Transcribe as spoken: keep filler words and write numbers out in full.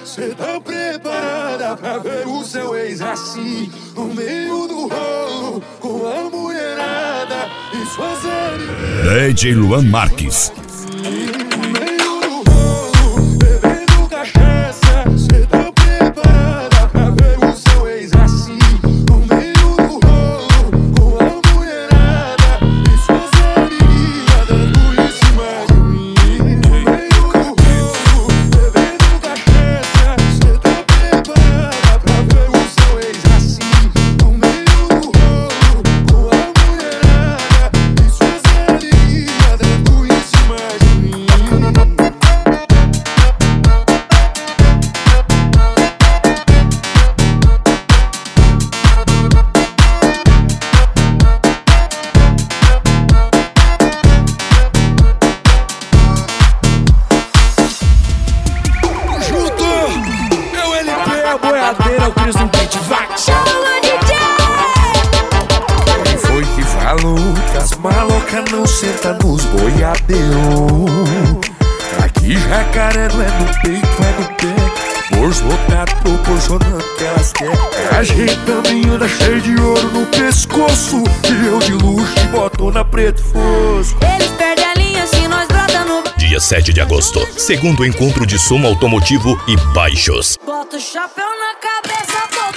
cê tá preparada pra ver o seu ex assim, no meio do rolo, com a mulherada e suas amigas. D J Luan Marques. O Cris no beat, vai! Chama D J! Quem foi que falou que as malocas não sentam nos boiadeiros? Aqui jacaré não é no peito, é no pé. Bolso lotado proporcionando que elas querem. A gente também anda cheio de ouro no pescoço, e eu de luxo e botona preto fosco. Eles perdem a linha se nós brota no... Dia sete de agosto, segundo encontro de som automotivo e baixos. Bota o chapéu na cabeça,